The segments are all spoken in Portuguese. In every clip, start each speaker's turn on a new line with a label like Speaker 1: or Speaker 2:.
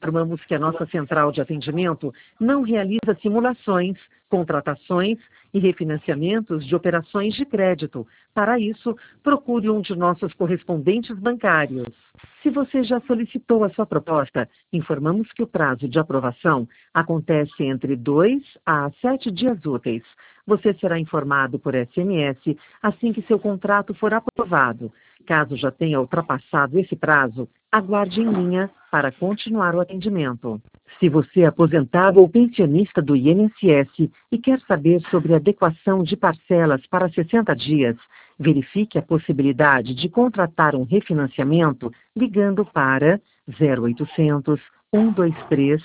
Speaker 1: Informamos que a nossa central de atendimento não realiza simulações, contratações e refinanciamentos de operações de crédito. Para isso, procure um de nossos correspondentes bancários. Se você já solicitou a sua proposta, informamos que o prazo de aprovação acontece entre 2 a 7 dias úteis. Você será informado por SMS assim que seu contrato for aprovado. Caso já tenha ultrapassado esse prazo, aguarde em linha para continuar o atendimento. Se você é aposentado ou pensionista do INSS e quer saber sobre a adequação de parcelas para 60 dias, verifique a possibilidade de contratar um refinanciamento ligando para 0800 123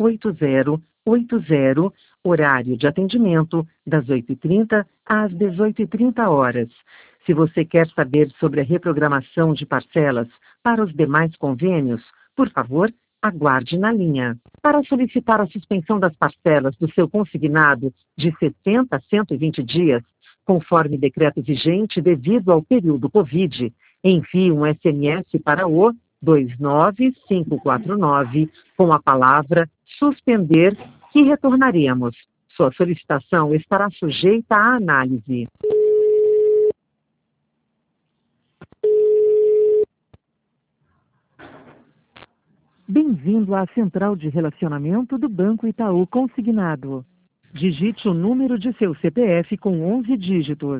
Speaker 1: 8080, horário de atendimento das 8h30 às 18h30. Se você quer saber sobre a reprogramação de parcelas para os demais convênios, por favor, aguarde na linha. Para solicitar a suspensão das parcelas do seu consignado de 60 a 120 dias, conforme decreto vigente devido ao período Covid, envie um SMS para o 29549 com a palavra suspender, que retornaremos. Sua solicitação estará sujeita à análise. Bem-vindo à Central de Relacionamento do Banco Itaú Consignado. Digite o número de seu CPF com 11 dígitos.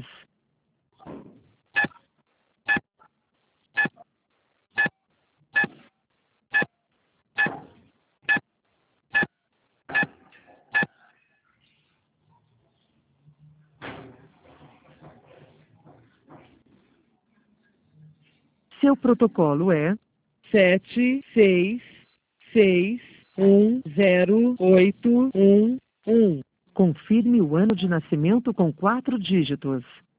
Speaker 1: Seu protocolo é 766108111. Confirme o ano de nascimento com 4 dígitos.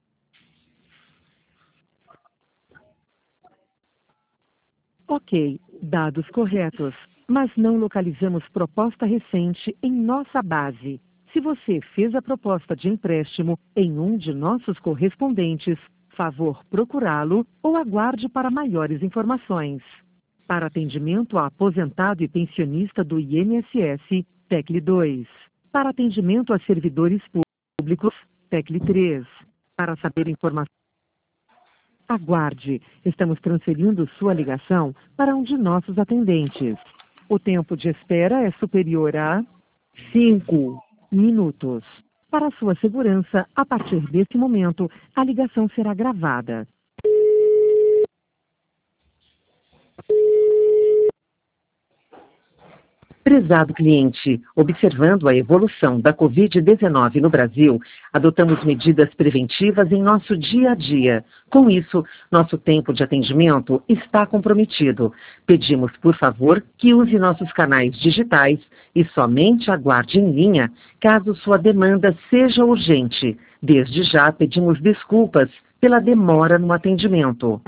Speaker 1: Ok, dados corretos, mas não localizamos proposta recente em nossa base. Se você fez a proposta de empréstimo em um de nossos correspondentes, favor procurá-lo ou aguarde para maiores informações. Para atendimento a aposentado e pensionista do INSS, tecle 2. Para atendimento a servidores públicos, tecle 3. Para saber informações, aguarde. Estamos transferindo sua ligação para um de nossos atendentes. O tempo de espera é superior a 5 minutos. Para sua segurança, a partir desse momento, a ligação será gravada. Prezado cliente, observando a evolução da Covid-19 no Brasil, adotamos medidas preventivas em nosso dia a dia. Com isso, nosso tempo de atendimento está comprometido. Pedimos, por favor, que use nossos canais digitais e somente aguarde em linha caso sua demanda seja urgente. Desde já pedimos desculpas pela demora no atendimento.